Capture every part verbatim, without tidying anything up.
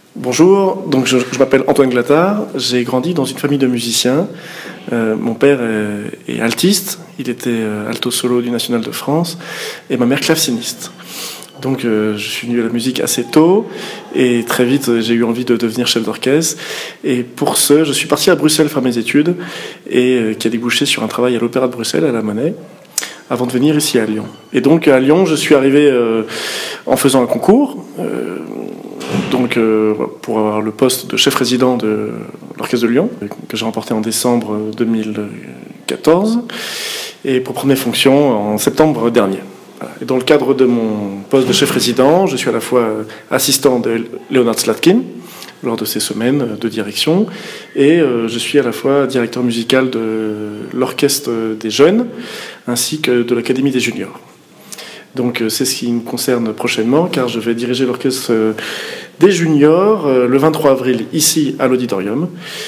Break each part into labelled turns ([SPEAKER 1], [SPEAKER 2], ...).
[SPEAKER 1] Bonjour, donc je, je m'appelle Antoine Glattard, j'ai grandi dans une famille de musiciens. Euh, mon père est, est altiste, il était euh, alto solo du National de France, et ma mère claveciniste. Donc euh, je suis venu à la musique assez tôt, et très vite j'ai eu envie de devenir chef d'orchestre. Et pour ce, je suis parti à Bruxelles faire mes études, et euh, qui a débouché sur un travail à l'Opéra de Bruxelles, à la Monnaie, avant de venir ici à Lyon. Et donc à Lyon, je suis arrivé euh, en faisant un concours, euh, donc euh, pour avoir le poste de chef résident de l'Orchestre de Lyon, que j'ai remporté en décembre deux mille quatorze, et pour prendre mes fonctions en septembre dernier. Et dans le cadre de mon poste de chef résident, je suis à la fois assistant de Leonard Slatkin lors de ces semaines de direction, et euh, je suis à la fois directeur musical de l'Orchestre des Jeunes, ainsi que de l'Académie des Juniors. Donc c'est ce qui me concerne prochainement, car je vais diriger l'Orchestre des Juniors le vingt-trois avril, ici à l'Auditorium.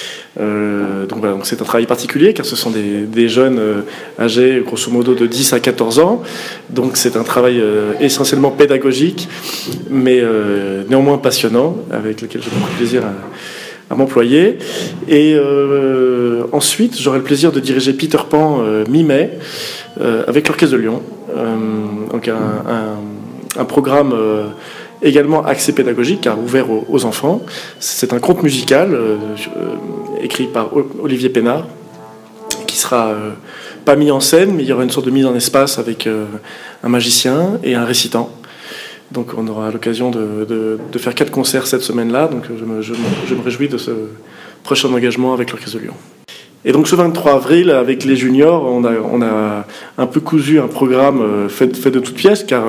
[SPEAKER 1] Euh, donc voilà, donc c'est un travail particulier, car ce sont des, des jeunes euh, âgés grosso modo de dix à quatorze ans. Donc c'est un travail euh, essentiellement pédagogique, mais euh, néanmoins passionnant, avec lequel j'ai beaucoup de plaisir à, à m'employer. Et euh, ensuite, j'aurai le plaisir de diriger Peter Pan euh, mi-mai euh, avec l'Orchestre de Lyon. Euh, donc un, un, un programme euh, également axé pédagogique, car ouvert aux, aux enfants. C'est un conte musical euh, euh, écrit par Olivier Pénard, qui sera euh, pas mis en scène, mais il y aura une sorte de mise en espace avec euh, un magicien et un récitant. Donc on aura l'occasion de, de, de faire quatre concerts cette semaine-là, donc je me, je, me, je me réjouis de ce prochain engagement avec l'Orchestre de Lyon. Et donc ce vingt-trois avril, avec les juniors, on a, on a un peu cousu un programme fait, fait de toutes pièces, car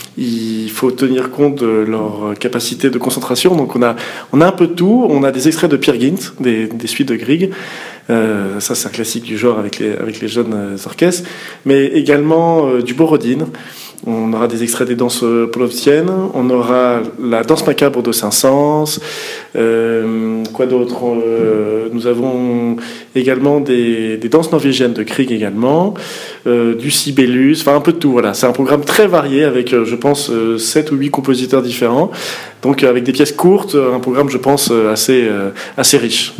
[SPEAKER 1] il faut tenir compte de leur capacité de concentration. Donc on a, on a un peu de tout. On a des extraits de Peer Gynt, des, des suites de Grieg. Euh, ça, c'est un classique du genre avec les, avec les jeunes orchestres. Mais également euh, du Borodine. On aura des extraits des danses polovtiennes, on aura la danse macabre de Saint-Saëns, euh, quoi d'autre euh, nous avons également des, des danses norvégiennes de Grieg également, euh, du Sibelius, enfin un peu de tout. Voilà, c'est un programme très varié avec, je pense, sept ou huit compositeurs différents, donc avec des pièces courtes, un programme, je pense, assez, assez riche.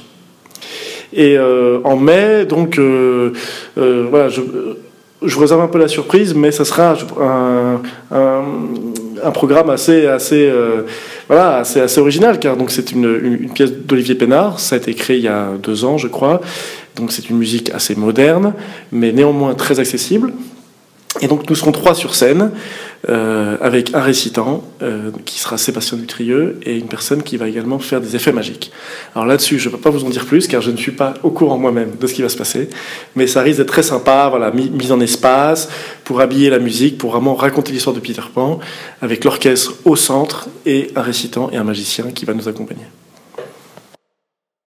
[SPEAKER 1] Et euh, en mai, donc, euh, euh, voilà, je... Je vous réserve un peu la surprise, mais ça sera un, un, un programme assez, assez, euh, voilà, assez, assez original, car donc c'est une, une, une pièce d'Olivier Pénard. Ça a été créé il y a deux ans, je crois. Donc c'est une musique assez moderne, mais néanmoins très accessible. Et donc nous serons trois sur scène, euh, avec un récitant euh, qui sera Sébastien Dutrieux, et une personne qui va également faire des effets magiques. Alors là-dessus, je ne peux pas vous en dire plus, car je ne suis pas au courant moi-même de ce qui va se passer, mais ça risque d'être très sympa, voilà, mise en espace, pour habiller la musique, pour vraiment raconter l'histoire de Peter Pan, avec l'orchestre au centre, et un récitant et un magicien qui va nous accompagner.